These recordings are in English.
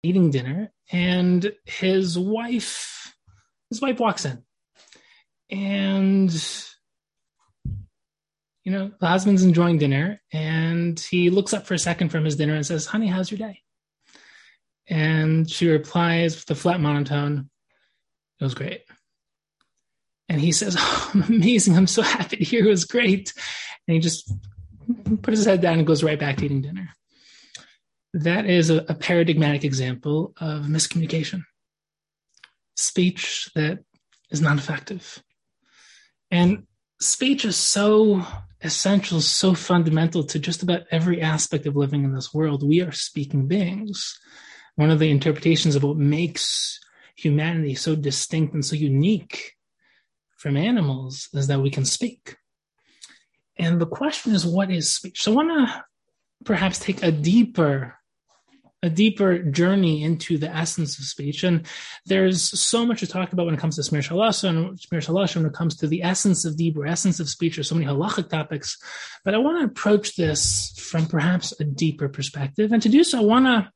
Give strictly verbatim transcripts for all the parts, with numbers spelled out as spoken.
eating dinner, and his wife, his wife walks in, and you know the husband's enjoying dinner, and he looks up for a second from his dinner and says, "Honey, how's your day?" And she replies with a flat monotone, "It was great." And he says, "Oh, I'm amazing. I'm so happy to hear it was great." And he just puts his head down and goes right back to eating dinner. That is a, a paradigmatic example of miscommunication. Speech that is not effective. And speech is so essential, so fundamental to just about every aspect of living in this world. We are speaking beings. One of the interpretations of what makes humanity so distinct and so unique from animals is that we can speak. And the question is, what is speech? So I want to perhaps take a deeper a deeper journey into the essence of speech. And there's so much to talk about when it comes to Shmir Shalasa and Shmir Shalasa when it comes to the essence of Dibur, essence of speech. There's so many halachic topics. But I want to approach this from perhaps a deeper perspective. And to do so, I want to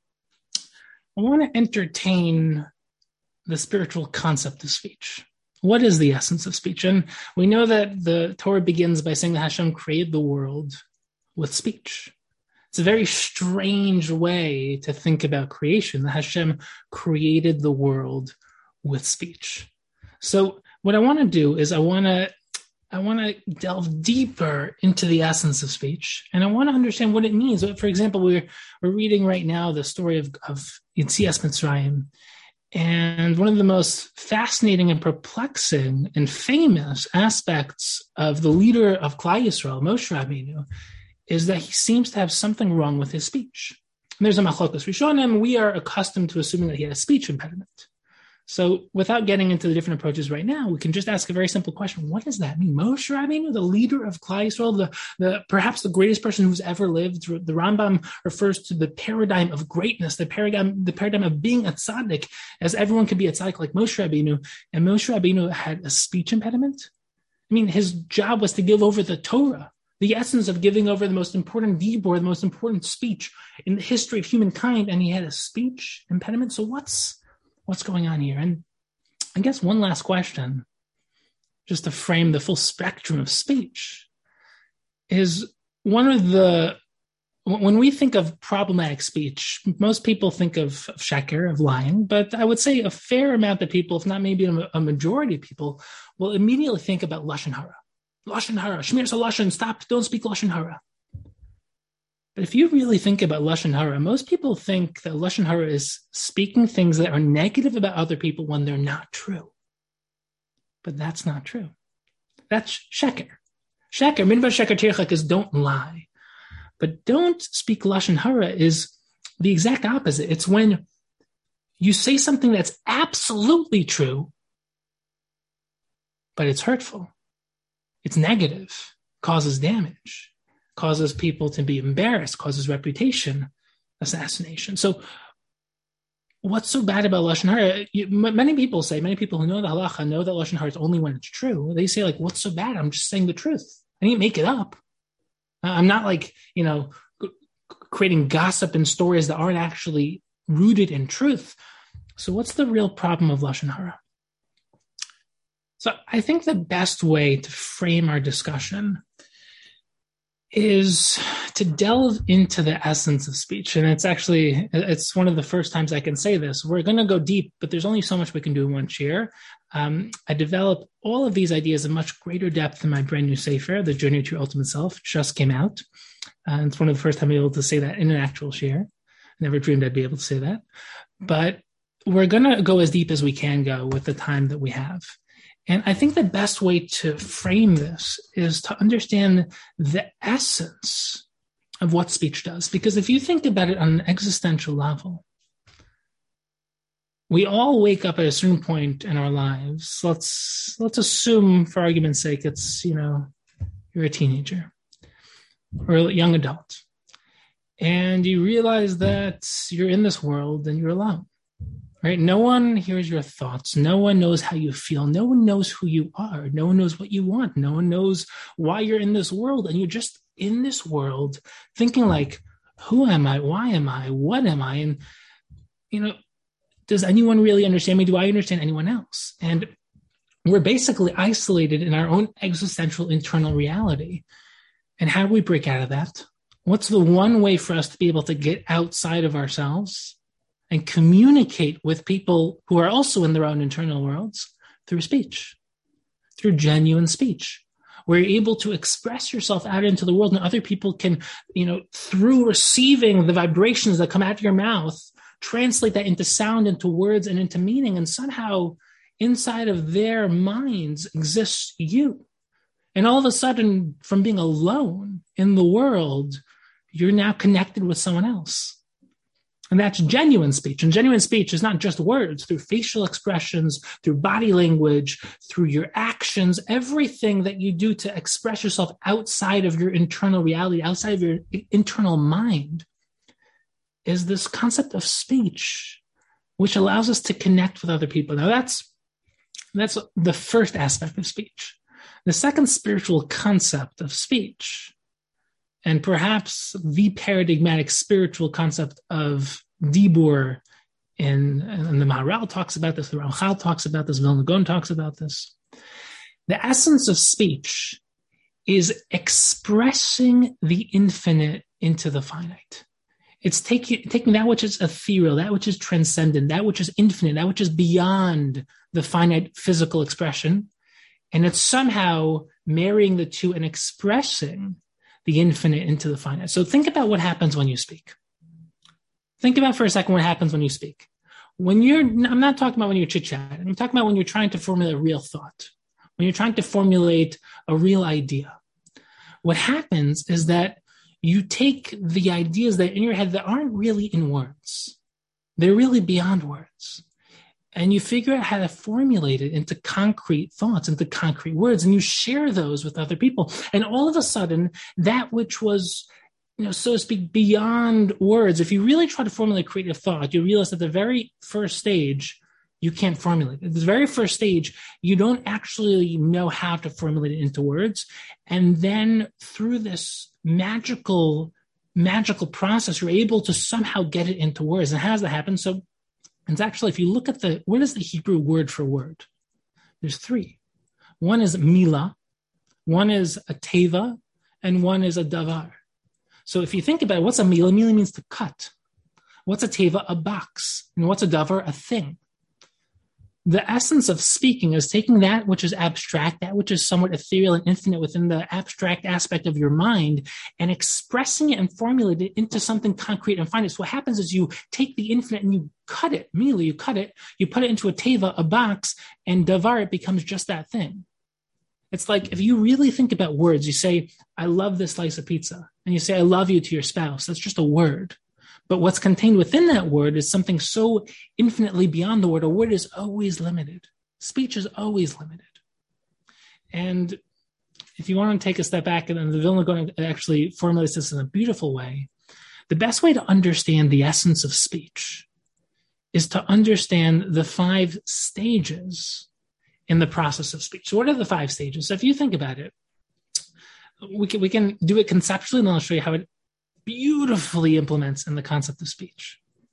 I want to entertain the spiritual concept of speech. What is the essence of speech? And we know that the Torah begins by saying that Hashem created the world with speech. It's a very strange way to think about creation, that Hashem created the world with speech. So what I want to do is I want to I want to delve deeper into the essence of speech, and I want to understand what it means. For example, we're we're reading right now the story of, of Yetzias Mitzrayim, and one of the most fascinating and perplexing and famous aspects of the leader of Klal Yisrael, Moshe Rabbeinu, is that he seems to have something wrong with his speech. And there's a machlokas rishonim. We are accustomed to assuming that he had a speech impediment. So without getting into the different approaches right now, we can just ask a very simple question. What does that mean? Moshe Rabbeinu, the leader of Klal Yisrael, the, the, perhaps the greatest person who's ever lived. The Rambam refers to the paradigm of greatness, the paradigm, the paradigm of being a tzaddik, as everyone can be a tzaddik like Moshe Rabbeinu. And Moshe Rabbeinu had a speech impediment. I mean, his job was to give over the Torah, the essence of giving over the most important dibur, the most important speech in the history of humankind, and he had a speech impediment. So what's what's going on here? And I guess one last question, just to frame the full spectrum of speech, is one of the, when we think of problematic speech, most people think of, of sheker, of lying, but I would say a fair amount of people, if not maybe a, a majority of people, will immediately think about lashon hara. Lashon hara, shmir lashon, stop, don't speak lashon hara. But if you really think about lashon hara, most people think that lashon hara is speaking things that are negative about other people when they're not true. But that's not true. That's sheker. Sheker, minva sheker tirchak, is don't lie. But don't speak lashon hara is the exact opposite. It's when you say something that's absolutely true, but it's hurtful. It's negative, causes damage, causes people to be embarrassed, causes reputation assassination. So what's so bad about lashon hara? You, many people say, many people who know the halacha know that lashon hara is only when it's true. They say, like, what's so bad? I'm just saying the truth. I didn't make it up. I'm not like, you know, creating gossip and stories that aren't actually rooted in truth. So what's the real problem of lashon hara? So I think the best way to frame our discussion is to delve into the essence of speech. And it's actually, it's one of the first times I can say this. We're going to go deep, but there's only so much we can do in one share. Um, I developed all of these ideas in much greater depth in my brand new sefer, The Journey to Your Ultimate Self, just came out. And it's one of the first time I'm able to say that in an actual share. I never dreamed I'd be able to say that. But we're going to go as deep as we can go with the time that we have. And I think the best way to frame this is to understand the essence of what speech does. Because if you think about it on an existential level, we all wake up at a certain point in our lives. Let's let's assume, for argument's sake, it's, you know, you're a teenager or a young adult. And you realize that you're in this world and you're alone. Right? No one hears your thoughts. No one knows how you feel. No one knows who you are. No one knows what you want. No one knows why you're in this world. And you're just in this world thinking like, who am I? Why am I? What am I? And you know, does anyone really understand me? Do I understand anyone else? And we're basically isolated in our own existential internal reality. And how do we break out of that? What's the one way for us to be able to get outside of ourselves and communicate with people who are also in their own internal worlds? Through speech, through genuine speech, where you're able to express yourself out into the world, and other people can, you know, through receiving the vibrations that come out of your mouth, translate that into sound, into words, and into meaning. And somehow inside of their minds exists you. And all of a sudden, from being alone in the world, you're now connected with someone else. And that's genuine speech. And genuine speech is not just words, through facial expressions, through body language, through your actions, everything that you do to express yourself outside of your internal reality, outside of your internal mind, is this concept of speech, which allows us to connect with other people. Now, that's, that's the first aspect of speech. The second spiritual concept of speech, and perhaps the paradigmatic spiritual concept of Dibur, and, and the Maharal talks about this, the Ramchal talks about this, Vilna Gaon talks about this. The essence of speech is expressing the infinite into the finite. It's taking, taking that which is ethereal, that which is transcendent, that which is infinite, that which is beyond the finite physical expression, and it's somehow marrying the two and expressing the infinite into the finite. So think about what happens when you speak. Think about for a second what happens when you speak. When you're, I'm not talking about when you're chit-chatting. I'm talking about when you're trying to formulate a real thought, when you're trying to formulate a real idea. What happens is that you take the ideas that are in your head that aren't really in words. They're really beyond words. And you figure out how to formulate it into concrete thoughts, into concrete words, and you share those with other people. And all of a sudden, that which was, you know, so to speak, beyond words, if you really try to formulate creative thought, you realize at the very first stage, you can't formulate it. At the very first stage, you don't actually know how to formulate it into words. And then through this magical, magical process, you're able to somehow get it into words. And how does that happen? So it's actually, if you look at the, what is the Hebrew word for word? There's three. One is mila, one is a teva, and one is a davar. So if you think about it, what's a mila? Mila means to cut. What's a teva? A box. And what's a davar? A thing. The essence of speaking is taking that which is abstract, that which is somewhat ethereal and infinite within the abstract aspect of your mind, and expressing it and formulating it into something concrete and finite. So what happens is you take the infinite and you cut it, immediately you cut it, you put it into a teva, a box, and davar, it becomes just that thing. It's like if you really think about words, you say, I love this slice of pizza, and you say, I love you to your spouse. That's just a word. But what's contained within that word is something so infinitely beyond the word. A word is always limited. Speech is always limited. And if you want to take a step back, and then the Vilna Gaon actually formulates this in a beautiful way, the best way to understand the essence of speech is to understand the five stages in the process of speech. So what are the five stages? So if you think about it, we can, we can do it conceptually, and I'll show you how it beautifully implements in the concept of speech.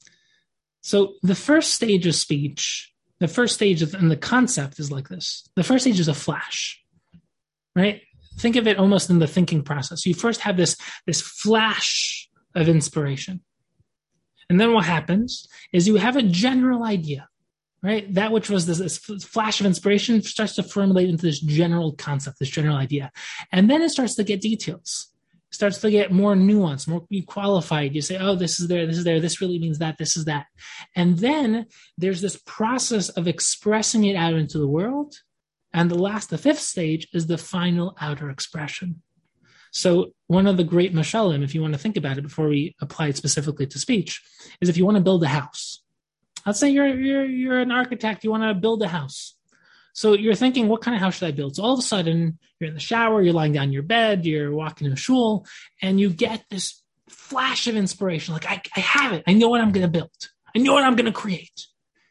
So the first stage of speech, the first stage of, and the concept is like this. The first stage is a flash, right? Think of it almost in the thinking process. You first have this, this flash of inspiration. And then what happens is you have a general idea, right? That which was this, this flash of inspiration starts to formulate into this general concept, this general idea. And then it starts to get details. Starts to get more nuanced, more qualified. You say, oh, this is there, this is there, this really means that, this is that. And then there's this process of expressing it out into the world. And the last, the fifth stage is the final outer expression. So one of the great mashalim, if you want to think about it before we apply it specifically to speech, is if you want to build a house. Let's say you're, you're, you're an architect, you want to build a house. So you're thinking, what kind of house should I build? So all of a sudden, you're in the shower, you're lying down in your bed, you're walking to shul, and you get this flash of inspiration. Like, I, I have it. I know what I'm going to build. I know what I'm going to create.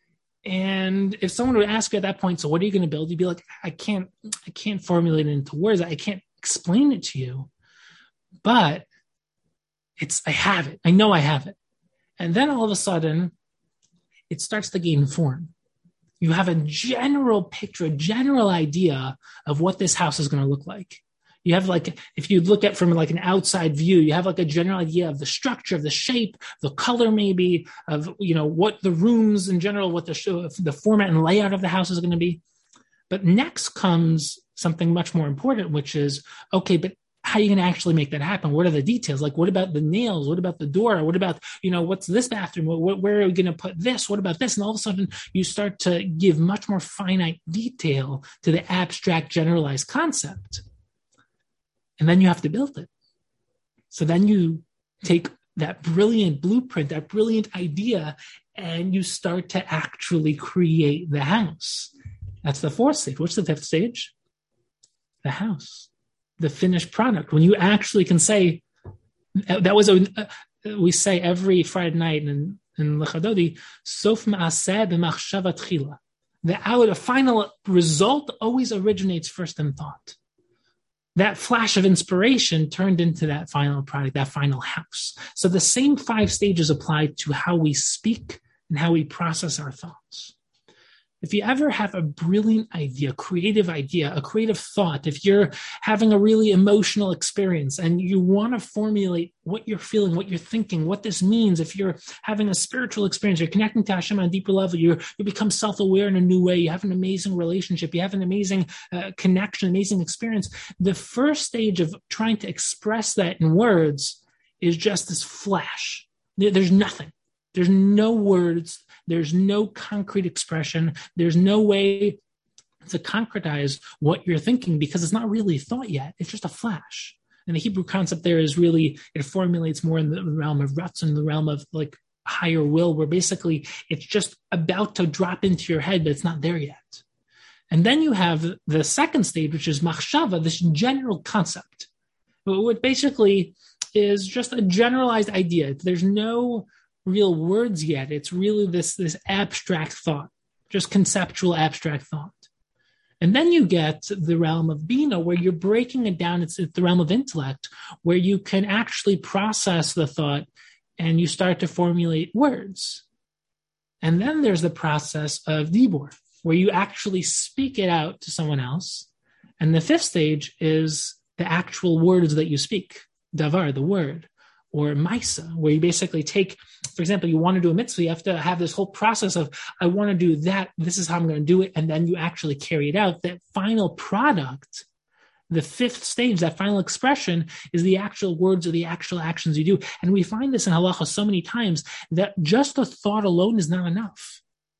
And if someone would ask you at that point, so what are you going to build? You'd be like, I can't, I can't formulate it into words. I can't explain it to you, but it's, I have it. I know I have it. And then all of a sudden, it starts to gain form. You have a general picture, a general idea of what this house is going to look like. You have like, if you look at from like an outside view, you have like a general idea of the structure, of the shape, the color maybe, of, you know, what the rooms in general, what the, the format and layout of the house is going to be. But next comes something much more important, which is, okay, but how are you going to actually make that happen? What are the details? Like, what about the nails? What about the door? What about, you know, what's this bathroom? What, where are we going to put this? What about this? And all of a sudden, you start to give much more finite detail to the abstract, generalized concept. And then you have to build it. So then you take that brilliant blueprint, that brilliant idea, and you start to actually create the house. That's the fourth stage. What's the fifth stage? The house, the finished product. When you actually can say, that was a, we say every Friday night in, in Lechadodi, Sof ma'aseh b'machshava tchila. The out, the final result always originates first in thought. That flash of inspiration turned into that final product, that final house. So the same five stages apply to how we speak and how we process our thoughts. If you ever have a brilliant idea, creative idea, a creative thought, if you're having a really emotional experience and you want to formulate what you're feeling, what you're thinking, what this means, if you're having a spiritual experience, you're connecting to Hashem on a deeper level, you you become self-aware in a new way, you have an amazing relationship, you have an amazing uh, connection, amazing experience. The first stage of trying to express that in words is just this flash. There's nothing. There's no words. There's no concrete expression. There's no way to concretize what you're thinking because it's not really thought yet. It's just a flash. And the Hebrew concept there is really, it formulates more in the realm of ratzon, the realm of like higher will, where basically it's just about to drop into your head, but it's not there yet. And then you have the second stage, which is machshava, this general concept. What basically is just a generalized idea. There's no real words yet. It's really this, this abstract thought, just conceptual abstract thought. And then you get the realm of Bina, where you're breaking it down. It's, it's the realm of intellect, where you can actually process the thought and you start to formulate words. And then there's the process of Dibur, where you actually speak it out to someone else. And the fifth stage is the actual words that you speak, Davar, the word. Or Maisa, where you basically take, for example, you want to do a mitzvah, you have to have this whole process of, I want to do that, this is how I'm going to do it, and then you actually carry it out. That final product, the fifth stage, that final expression, is the actual words or the actual actions you do. And we find this in halacha so many times that just the thought alone is not enough.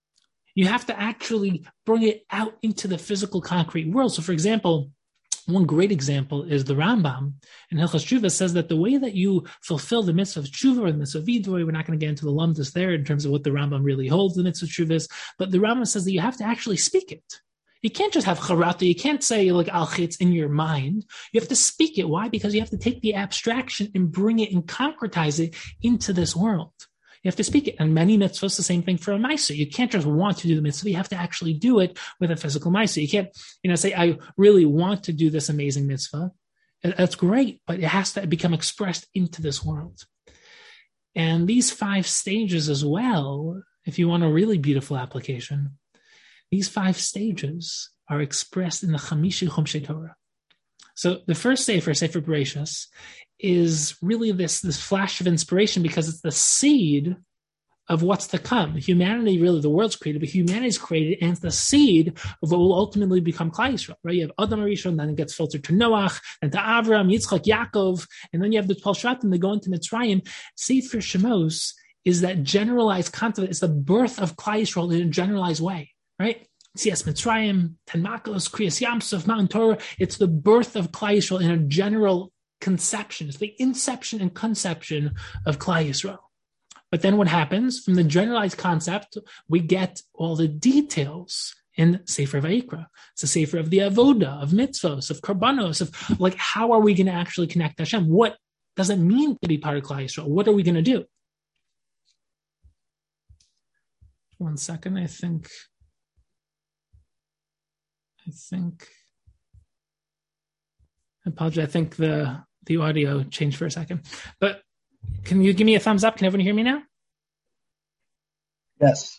You have to actually bring it out into the physical, concrete world. So, for example, one great example is the Rambam in Hilchos Tshuva says that the way that you fulfill the mitzvah of Tshuva or the mitzvah of Vidui, we're not going to get into the lumdus there in terms of what the Rambam really holds the mitzvah of Tshuva is, but the Rambam says that you have to actually speak it. You can't just have charata. You can't say like al-chitz in your mind. You have to speak it. Why? Because you have to take the abstraction and bring it and concretize it into this world. You have to speak it. And many mitzvahs, the same thing for a maisa. You can't just want to do the mitzvah. You have to actually do it with a physical maisa. You can't, you know, say, I really want to do this amazing mitzvah. That's great, but it has to become expressed into this world. And these five stages as well, if you want a really beautiful application, these five stages are expressed in the Chamishi Chumshei Torah. So the first sefer, Sefer Bereshis, is really this, this flash of inspiration because it's the seed of what's to come. Humanity, really, the world's created, but humanity is created, and it's the seed of what will ultimately become Klal Yisrael, right? You have Adam Rishon, then it gets filtered to Noach, then to Avram, Yitzchak, Yaakov, and then you have the twelve Shvatim, they go into Mitzrayim. Sefer Shemos is that generalized concept. It's the birth of Klal Yisrael in a generalized way, right? Tzias Mitzrayim, Ten Makos, Kriyas Yamsuf, Mount Torah. It's the birth of Klal Yisrael in a general conception. It's the inception and conception of Klal Yisrael. But then what happens? From the generalized concept, we get all the details in Sefer Vayikra. It's a Sefer of the Avoda, of mitzvos, of karbanos, of like, how are we going to actually connect to Hashem? What does it mean to be part of Klal Yisrael? What are we going to do? One second, I think... I think, I apologize. I think the, the audio changed for a second. But can you give me a thumbs up? Can everyone hear me now? Yes.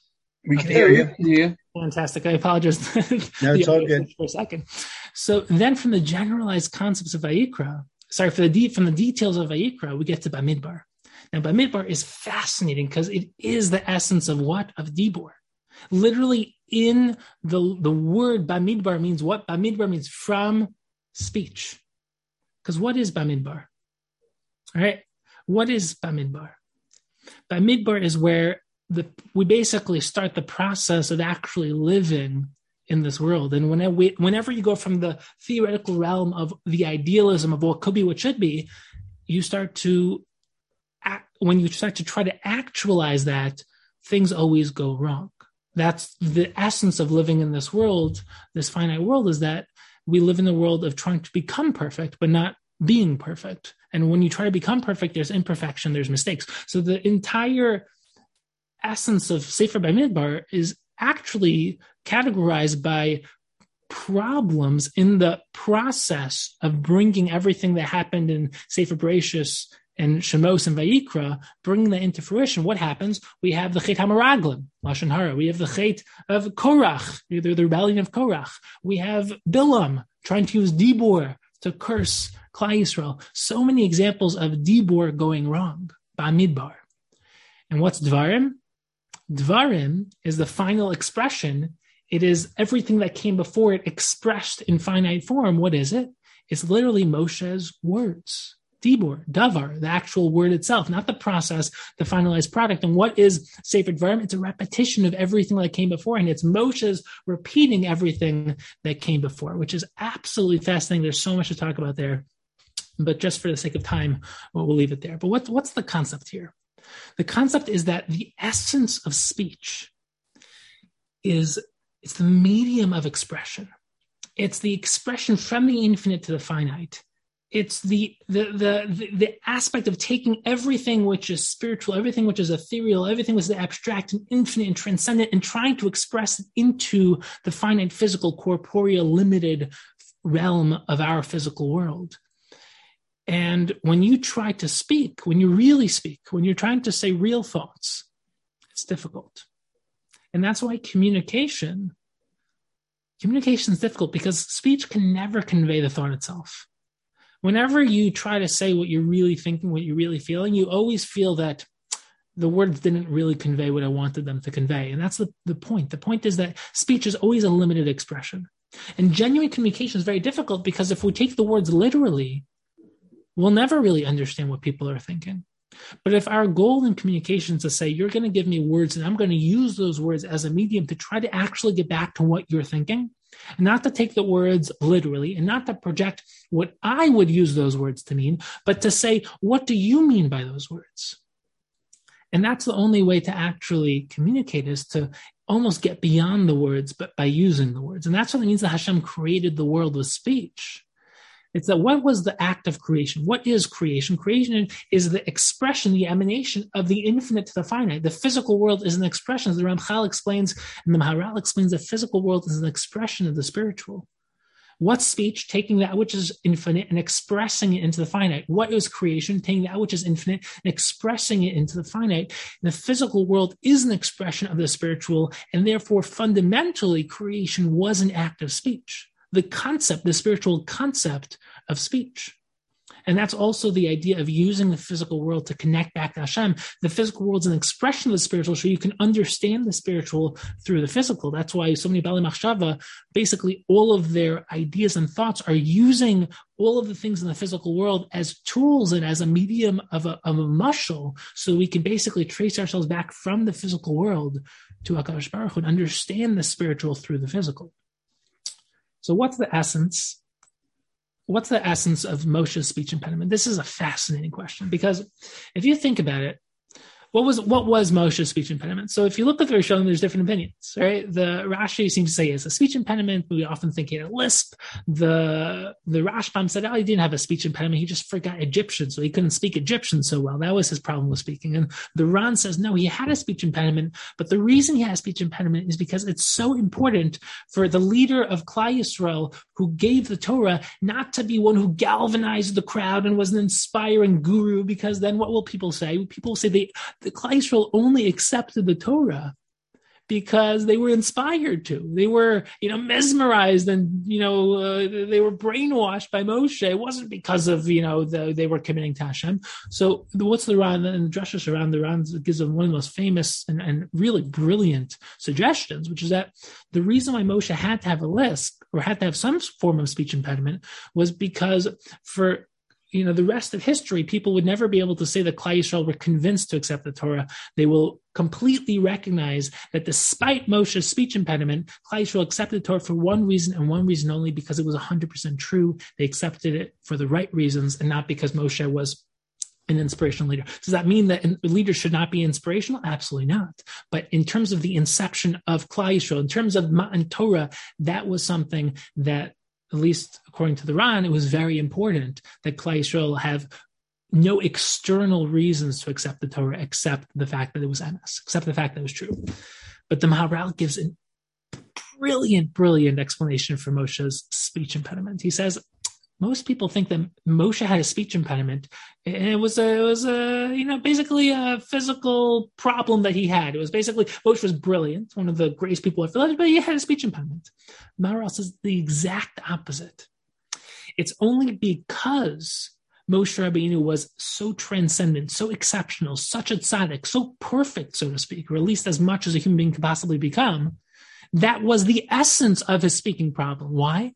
We can Okay. hear you. Yeah. Fantastic. I apologize. No, it's all good. For a second. So then from the generalized concepts of Vayikra, sorry, for the de- from the details of Vayikra, we get to Bamidbar. Now, Bamidbar is fascinating because it is the essence of what? Of Dibur. Literally in the, the word Bamidbar means what? Bamidbar means from speech. Because what is Bamidbar? All right. What is Bamidbar? Bamidbar is where the we basically start the process of actually living in this world. And whenever, we, whenever you go from the theoretical realm of the idealism of what could be, what should be, you start to, act, when you start to try to actualize that, things always go wrong. That's the essence of living in this world, this finite world, is that we live in the world of trying to become perfect, but not being perfect. And when you try to become perfect, there's imperfection, there's mistakes. So the entire essence of Sefer Bamidbar is actually categorized by problems in the process of bringing everything that happened in Sefer Bereshis and Shemos and Vayikra, bringing that into fruition. What happens? We have the Chet HaMeraglim, Lashon Hara. We have the Chet of Korach, the, the rebellion of Korach. We have Bilam trying to use Dibur to curse Klal Yisrael. So many examples of Dibur going wrong, Bamidbar. And what's Dvarim? Dvarim is the final expression. It is everything that came before it expressed in finite form. What is it? It's literally Moshe's words. Dibur, Davar, the actual word itself, not the process, the finalized product. And what is Sefer Dvarim? It's a repetition of everything that came before, and it's Moshe's repeating everything that came before, which is absolutely fascinating. There's so much to talk about there, but just for the sake of time, we'll leave it there. But what, what's the concept here? The concept is that the essence of speech is it's the medium of expression. It's the expression from the infinite to the finite. It's the, the the the aspect of taking everything which is spiritual, everything which is ethereal, everything which is abstract and infinite and transcendent, and trying to express it into the finite, physical, corporeal, limited realm of our physical world. And when you try to speak, when you really speak, when you're trying to say real thoughts, it's difficult. And that's why communication, communication is difficult, because speech can never convey the thought itself. Whenever you try to say what you're really thinking, what you're really feeling, you always feel that the words didn't really convey what I wanted them to convey. And that's the, the point. The point is that speech is always a limited expression. And genuine communication is very difficult, because if we take the words literally, we'll never really understand what people are thinking. But if our goal in communication is to say, you're going to give me words and I'm going to use those words as a medium to try to actually get back to what you're thinking, not to take the words literally and not to project what I would use those words to mean, but to say, what do you mean by those words? And that's the only way to actually communicate, is to almost get beyond the words, but by using the words. And that's what it means that Hashem created the world with speech. It's that what was the act of creation? What is creation? Creation is the expression, the emanation of the infinite to the finite. The physical world is an expression, as the Ramchal explains, and the Maharal explains, the physical world is an expression of the spiritual. What's speech? Taking that which is infinite and expressing it into the finite. What is creation? Taking that which is infinite and expressing it into the finite. The physical world is an expression of the spiritual, and therefore fundamentally creation was an act of speech. The concept, the spiritual concept of speech. And that's also the idea of using the physical world to connect back to Hashem. The physical world is an expression of the spiritual, so you can understand the spiritual through the physical. That's why so many Baalei Machshava, basically all of their ideas and thoughts are using all of the things in the physical world as tools and as a medium of a, of a mashal, so we can basically trace ourselves back from the physical world to HaKadosh Baruch Hu and understand the spiritual through the physical. So what's the essence? What's the essence of Moshe's speech impediment? This is a fascinating question, because if you think about it, what was what was Moshe's speech impediment? So if you look at the Rishonim, there's different opinions, right? The Rashi seems to say it's a speech impediment. We often think he had a lisp. The the Rashbam said, oh, he didn't have a speech impediment. He just forgot Egyptian, so he couldn't speak Egyptian so well. That was his problem with speaking. And the Ran says, no, he had a speech impediment, but the reason he had a speech impediment is because it's so important for the leader of Klal Yisrael, who gave the Torah, not to be one who galvanized the crowd and was an inspiring guru, because then what will people say? People will say they the Klal Yisrael only accepted the Torah because they were inspired to. They were, you know, mesmerized and, you know, uh, they were brainwashed by Moshe. It wasn't because of, you know, the, they were committing to Hashem. So what's the Ran? And the Drasha around the Ran gives them one of the most famous and, and really brilliant suggestions, which is that the reason why Moshe had to have a lisp or had to have some form of speech impediment was because for you know, the rest of history, people would never be able to say that Klal Yisrael were convinced to accept the Torah. They will completely recognize that despite Moshe's speech impediment, Klal Yisrael accepted the Torah for one reason and one reason only, because it was one hundred percent true. They accepted it for the right reasons and not because Moshe was an inspirational leader. Does that mean that leaders should not be inspirational? Absolutely not. But in terms of the inception of Klal Yisrael, in terms of Matan Torah, that was something that, at least according to the Ran, it was very important that Klal Yisrael have no external reasons to accept the Torah except the fact that it was emes, except the fact that it was true. But the Maharal gives a brilliant, brilliant explanation for Moshe's speech impediment. He says, most people think that Moshe had a speech impediment, and it was a, it was a, you know, basically a physical problem that he had. It was basically, Moshe was brilliant, one of the greatest people I've lived, but he had a speech impediment. Maharal says the exact opposite. It's only because Moshe Rabbeinu was so transcendent, so exceptional, such a tzaddik, so perfect, so to speak, or at least as much as a human being could possibly become, that was the essence of his speaking problem. Why?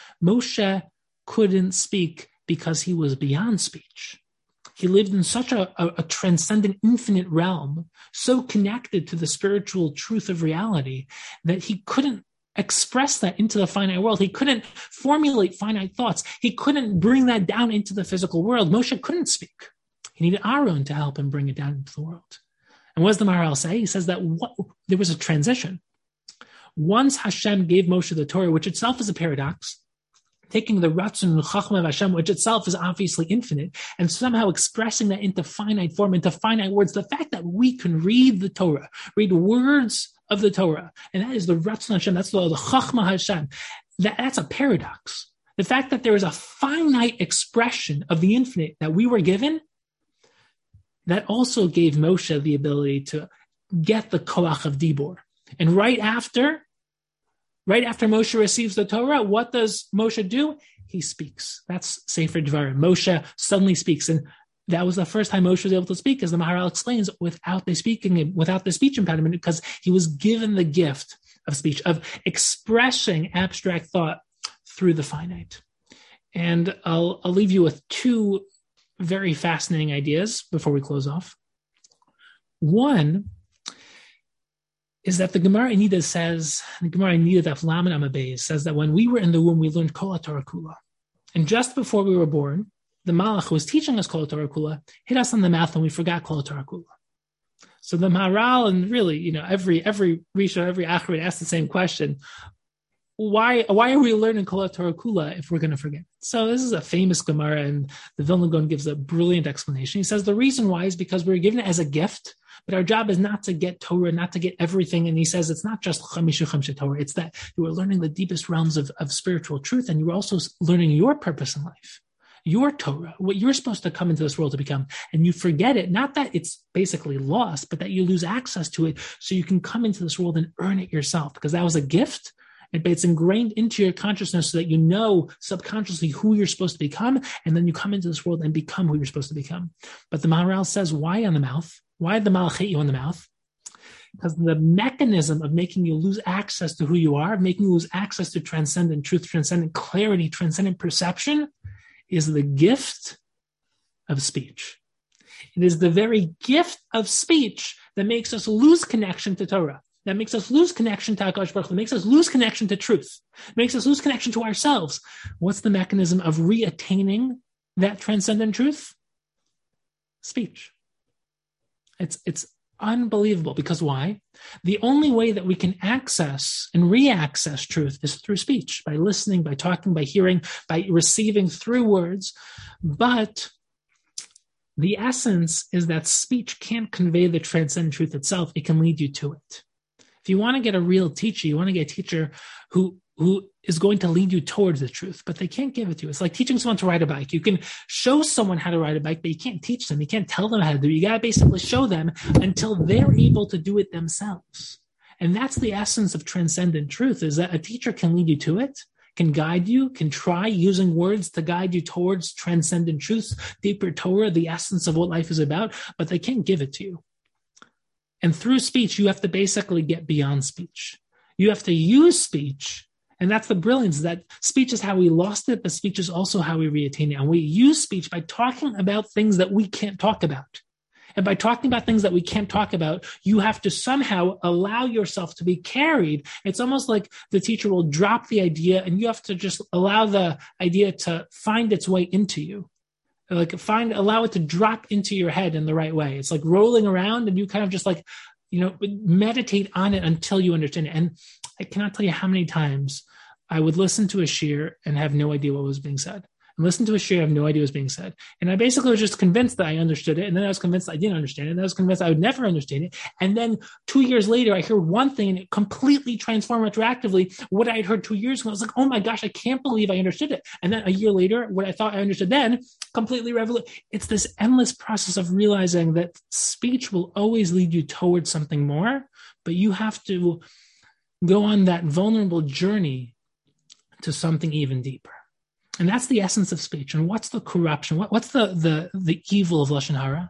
Moshe couldn't speak because he was beyond speech. He lived in such a, a, a transcendent, infinite realm, so connected to the spiritual truth of reality, that he couldn't express that into the finite world. He couldn't formulate finite thoughts. He couldn't bring that down into the physical world. Moshe couldn't speak. He needed Aaron to help him bring it down into the world. And what does the Maharal say? He says that what, there was a transition. Once Hashem gave Moshe the Torah, which itself is a paradox, taking the Ratzon and Chachma of Hashem, which itself is obviously infinite, and somehow expressing that into finite form, into finite words. The fact that we can read the Torah, read words of the Torah, and that is the Ratzon Hashem, that's the, the Chachma Hashem, that, that's a paradox. The fact that there is a finite expression of the infinite that we were given, that also gave Moshe the ability to get the Koach of Dibur. And right after, Right after Moshe receives the Torah, what does Moshe do? He speaks. That's Sefer Devarim. Moshe suddenly speaks. And that was the first time Moshe was able to speak, as the Maharal explains, without the speaking, without the speech impediment, because he was given the gift of speech, of expressing abstract thought through the finite. And I'll, I'll leave you with two very fascinating ideas before we close off. One is that the Gemara Enida says, the Gemara Enida Daf Lamed Amud Beis says that when we were in the womb, we learned Kol HaTorah Kula. And just before we were born, the Malach who was teaching us Kol HaTorah Kula hit us on the mouth and we forgot Kol HaTorah Kula. So the Maharal, and really, you know, every every Risha, every Achrid asked the same question. Why why are we learning Kol HaTorah Kula if we're going to forget? So this is a famous Gemara, and the Vilna Gaon gives a brilliant explanation. He says the reason why is because we were given it as a gift, but our job is not to get Torah, not to get everything. And he says it's not just Chamishu Chamshe Torah, it's that you are learning the deepest realms of, of spiritual truth, and you are also learning your purpose in life, your Torah, what you're supposed to come into this world to become. And you forget it, not that it's basically lost, but that you lose access to it so you can come into this world and earn it yourself, because that was a gift. It's ingrained into your consciousness so that you know subconsciously who you're supposed to become, and then you come into this world and become who you're supposed to become. But the Maharal says, why on the mouth? Why did the Malach hit you on the mouth? Because the mechanism of making you lose access to who you are, making you lose access to transcendent truth, transcendent clarity, transcendent perception, is the gift of speech. It is the very gift of speech that makes us lose connection to Torah. That makes us lose connection to HaKadosh Baruch Hu, makes us lose connection to truth, makes us lose connection to ourselves. What's the mechanism of re-attaining that transcendent truth? Speech. It's, it's unbelievable. Because why? The only way that we can access and re-access truth is through speech, by listening, by talking, by hearing, by receiving through words. But the essence is that speech can't convey the transcendent truth itself. It can lead you to it. If you want to get a real teacher, you want to get a teacher who who is going to lead you towards the truth, but they can't give it to you. It's like teaching someone to ride a bike. You can show someone how to ride a bike, but you can't teach them. You can't tell them how to do it. You got to basically show them until they're able to do it themselves. And that's the essence of transcendent truth, is that a teacher can lead you to it, can guide you, can try using words to guide you towards transcendent truths, deeper Torah, the essence of what life is about, but they can't give it to you. And through speech, you have to basically get beyond speech. You have to use speech. And that's the brilliance, that speech is how we lost it, but speech is also how we reattain it. And we use speech by talking about things that we can't talk about. And by talking about things that we can't talk about, you have to somehow allow yourself to be carried. It's almost like the teacher will drop the idea and you have to just allow the idea to find its way into you. Like find, allow it to drop into your head in the right way. It's like rolling around and you kind of just like, you know, meditate on it until you understand it. And I cannot tell you how many times I would listen to a shiur and have no idea what was being said. And listen to a shiur, I have no idea what was being said. And I basically was just convinced that I understood it. And then I was convinced I didn't understand it. And I was convinced I would never understand it. And then two years later, I heard one thing and it completely transformed retroactively what I had heard two years ago. I was like, oh my gosh, I can't believe I understood it. And then a year later, what I thought I understood then, completely revolutionary. It's this endless process of realizing that speech will always lead you towards something more, but you have to go on that vulnerable journey to something even deeper. And that's the essence of speech. And what's the corruption? What, what's the, the, the evil of Lashon Hara?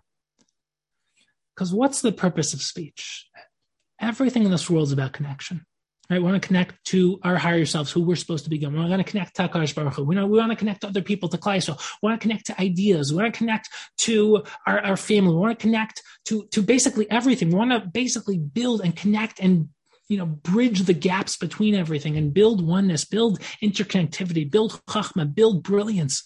Because what's the purpose of speech? Everything in this world is about connection. Right? We want to connect to our higher selves, who we're supposed to be. We want to connect to HaKadosh Baruch Hu. We, we want to connect to other people, to Klal Yisrael. We want to connect to ideas. We want to connect to our, our family. We want to connect to, to basically everything. We want to basically build and connect and you know, bridge the gaps between everything and build oneness, build interconnectivity, build chachma, build brilliance.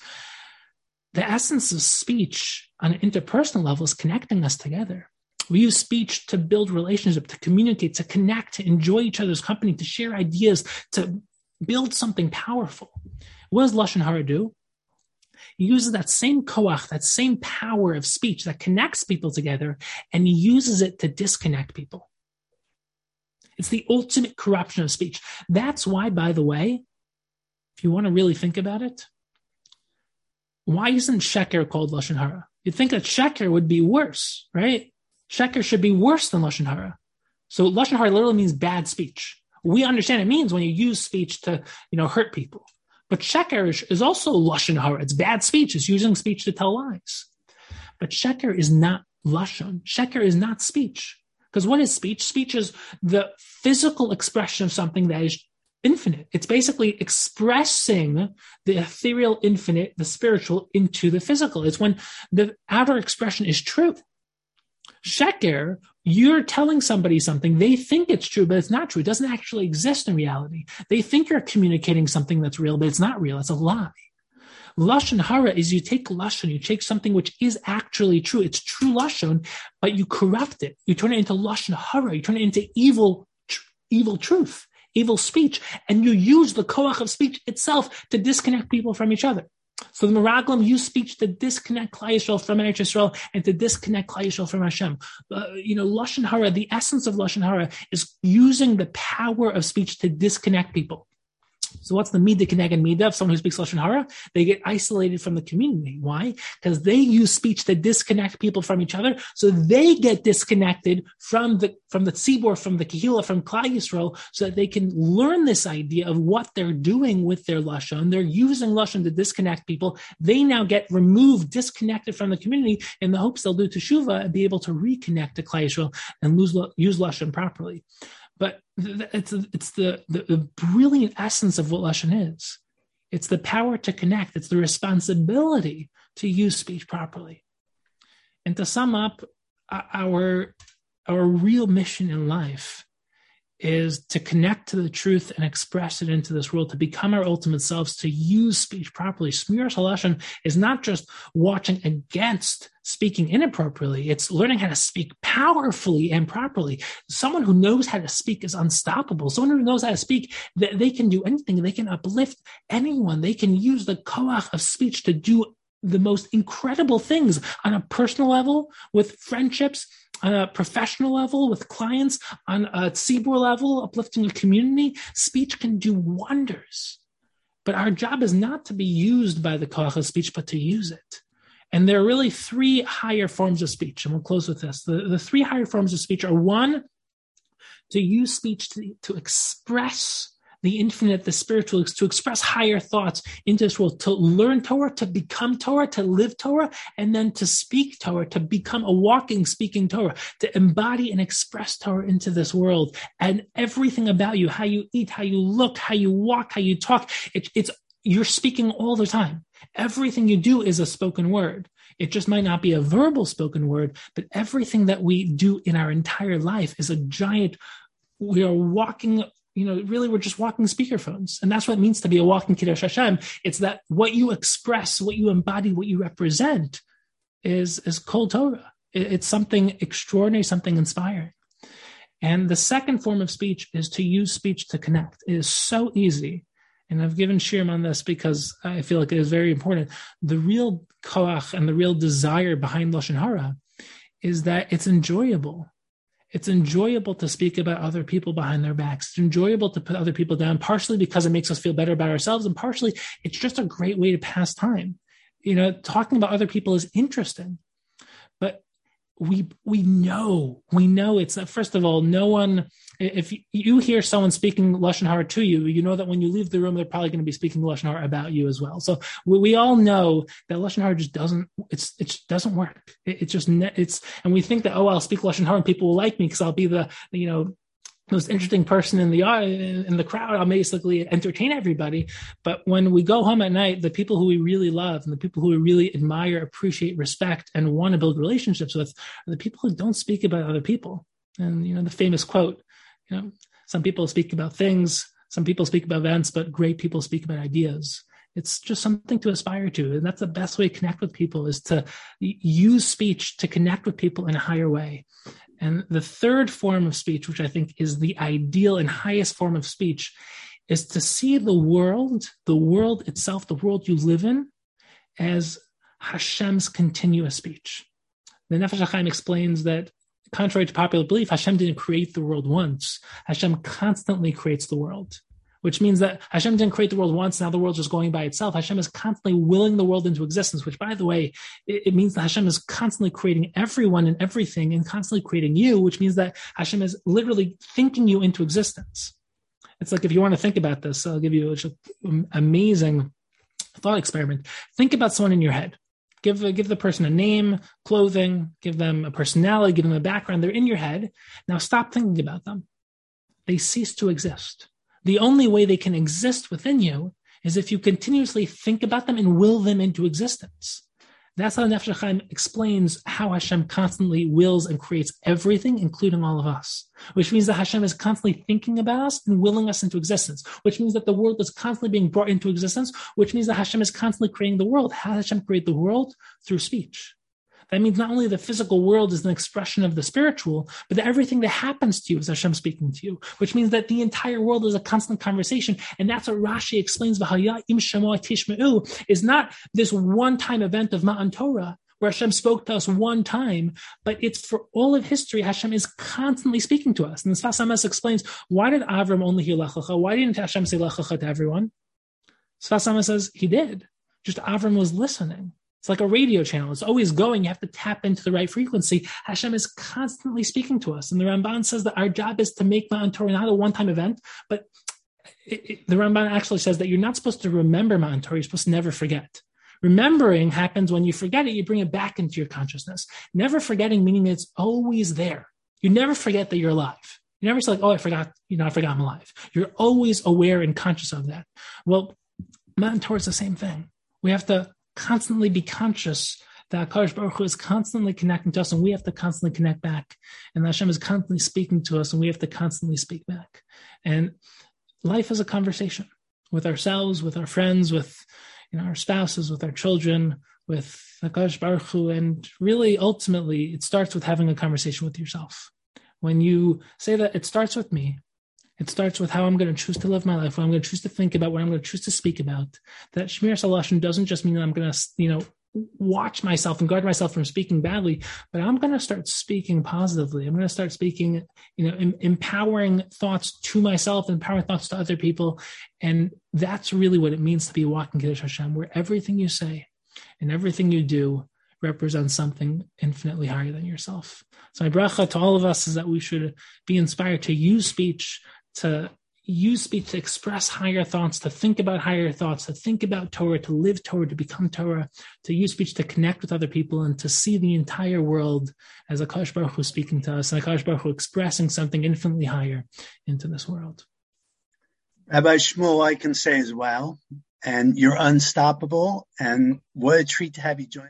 The essence of speech on an interpersonal level is connecting us together. We use speech to build relationship, to communicate, to connect, to enjoy each other's company, to share ideas, to build something powerful. What does Lashon Hara do? He uses that same koach, that same power of speech that connects people together, and he uses it to disconnect people. It's the ultimate corruption of speech. That's why, by the way, if you want to really think about it, why isn't sheker called Lashon Hara? You'd think that sheker would be worse, right? Sheker should be worse than Lashon Hara. So Lashon Hara literally means bad speech. We understand it means when you use speech to, you know, hurt people. But sheker is also Lashon Hara. It's bad speech. It's using speech to tell lies. But sheker is not Lashon. Sheker is not speech. Because what is speech? Speech is the physical expression of something that is infinite. It's basically expressing the ethereal infinite, the spiritual, into the physical. It's when the outer expression is true. Sheker, you're telling somebody something, they think it's true, but it's not true. It doesn't actually exist in reality. They think you're communicating something that's real, but it's not real. It's a lie. Lashon Hara is you take Lashon, you take something which is actually true. It's true Lashon, but you corrupt it. You turn it into Lashon Hara. You turn it into evil, tr- evil truth, evil speech, and you use the koach of speech itself to disconnect people from each other. So the Meraglim use speech to disconnect Klal Yisrael from Eretz Yisrael and to disconnect Klal Yisrael from Hashem. Uh, you know, Lashon Hara, the essence of Lashon Hara is using the power of speech to disconnect people. So what's the midah keneged midah of someone who speaks Lashon Hara? They get isolated from the community. Why? Because they use speech to disconnect people from each other. So they get disconnected from the from the tzibur, from the kehillah, from Klal Yisrael, so that they can learn this idea of what they're doing with their Lashon. They're using Lashon to disconnect people. They now get removed, disconnected from the community in the hopes they'll do teshuvah and be able to reconnect to Klal Yisrael and lose, use Lashon properly. But it's it's the, the, the brilliant essence of what Lashon is. It's the power to connect. It's the responsibility to use speech properly. And to sum up, our, our real mission in life is to connect to the truth and express it into this world, to become our ultimate selves, to use speech properly. Shmiras HaLashon is not just watching against speaking inappropriately. It's learning how to speak powerfully and properly. Someone who knows how to speak is unstoppable. Someone who knows how to speak, they can do anything. They can uplift anyone. They can use the koach of speech to do the most incredible things on a personal level, with friendships, on a professional level, with clients, on a tzibur level, uplifting a community. Speech can do wonders. But our job is not to be used by the koach of speech, but to use it. And there are really three higher forms of speech, and we'll close with this. The, the three higher forms of speech are, one, to use speech to, to express the infinite, the spiritual, to express higher thoughts into this world, to learn Torah, to become Torah, to live Torah, and then to speak Torah, to become a walking, speaking Torah, to embody and express Torah into this world. And everything about you, how you eat, how you look, how you walk, how you talk, it, it's you're speaking all the time. Everything you do is a spoken word. It just might not be a verbal spoken word, but everything that we do in our entire life is a giant, we are walking, you know, really we're just walking speakerphones. And that's what it means to be a walking Kiddush Hashem. It's that what you express, what you embody, what you represent is, is Kol Torah. It's something extraordinary, something inspiring. And the second form of speech is to use speech to connect. It is so easy. And I've given shirim on this because I feel like it is very important. The real koach and the real desire behind Lashon Hara is that it's enjoyable. It's enjoyable to speak about other people behind their backs. It's enjoyable to put other people down, partially because it makes us feel better about ourselves, and partially it's just a great way to pass time. You know, talking about other people is interesting, but we we know, we know it's that, first of all, no one, if you hear someone speaking Lashon Hara to you, you know that when you leave the room, they're probably going to be speaking Lashon Hara about you as well. So we, we all know that Lashon Hara just doesn't, it's, it doesn't work. It, it just, it's, and we think that, oh, I'll speak Lashon Hara and people will like me because I'll be the, you know, most interesting person in the in the crowd. I'll basically entertain everybody. But when we go home at night, the people who we really love and the people who we really admire, appreciate, respect, and want to build relationships with are the people who don't speak about other people. And, you know, the famous quote, you know, some people speak about things, some people speak about events, but great people speak about ideas. It's just something to aspire to. And that's the best way to connect with people, is to use speech to connect with people in a higher way. And the third form of speech, which I think is the ideal and highest form of speech, is to see the world, the world itself, the world you live in, as Hashem's continuous speech. The Nefesh HaChaim explains that, contrary to popular belief, Hashem didn't create the world once. Hashem constantly creates the world, which means that Hashem didn't create the world once, now the world's just going by itself. Hashem is constantly willing the world into existence, which, by the way, it, it means that Hashem is constantly creating everyone and everything and constantly creating you, which means that Hashem is literally thinking you into existence. It's like, if you want to think about this, I'll give you an amazing thought experiment. Think about someone in your head. Give, give the person a name, clothing, give them a personality, give them a background. They're in your head. Now stop thinking about them. They cease to exist. The only way they can exist within you is if you continuously think about them and will them into existence. That's how Nefesh HaChaim explains how Hashem constantly wills and creates everything, including all of us, which means that Hashem is constantly thinking about us and willing us into existence, which means that the world is constantly being brought into existence, which means that Hashem is constantly creating the world. How does Hashem create the world? Through speech. That means not only the physical world is an expression of the spiritual, but that everything that happens to you is Hashem speaking to you, which means that the entire world is a constant conversation. And that's what Rashi explains, V'haya im shamoa tishma'u, is not this one-time event of Ma'an Torah, where Hashem spoke to us one time, but it's for all of history, Hashem is constantly speaking to us. And the Sfas Emes explains, why did Avram only hear Lech Lecha? Why didn't Hashem say Lech Lecha to everyone? Sfas Emes says he did. Just Avram was listening. It's like a radio channel. It's always going. You have to tap into the right frequency. Hashem is constantly speaking to us. And the Ramban says that our job is to make Ma'an Torah not a one-time event, but it, it, the Ramban actually says that you're not supposed to remember Ma'an Torah. You're supposed to never forget. Remembering happens when you forget it, you bring it back into your consciousness. Never forgetting, meaning it's always there. You never forget that you're alive. You never say like, oh, I forgot, you know, I forgot I'm alive. You're always aware and conscious of that. Well, Ma'an Torah is the same thing. We have to constantly be conscious that HaKadosh Baruch Hu is constantly connecting to us, and we have to constantly connect back. And Hashem is constantly speaking to us, and we have to constantly speak back. And life is a conversation with ourselves, with our friends, with, you know, our spouses, with our children, with HaKadosh Baruch Hu. And really, ultimately, it starts with having a conversation with yourself. When you say that it starts with me, it starts with how I'm going to choose to live my life, what I'm going to choose to think about, what I'm going to choose to speak about. That Shmiras HaLashon doesn't just mean that I'm going to, you know, watch myself and guard myself from speaking badly, but I'm going to start speaking positively. I'm going to start speaking, you know, em- empowering thoughts to myself, empowering thoughts to other people. And that's really what it means to be walking Kiddush Hashem, where everything you say and everything you do represents something infinitely higher than yourself. So my bracha to all of us is that we should be inspired to use speech, to use speech to express higher thoughts, to think about higher thoughts, to think about Torah, to live Torah, to become Torah, to use speech to connect with other people and to see the entire world as HaKadosh Baruch Hu speaking to us, and HaKadosh Baruch Hu expressing something infinitely higher into this world. Rabbi Shmuel, I can say as well, and you're unstoppable, and what a treat to have you join.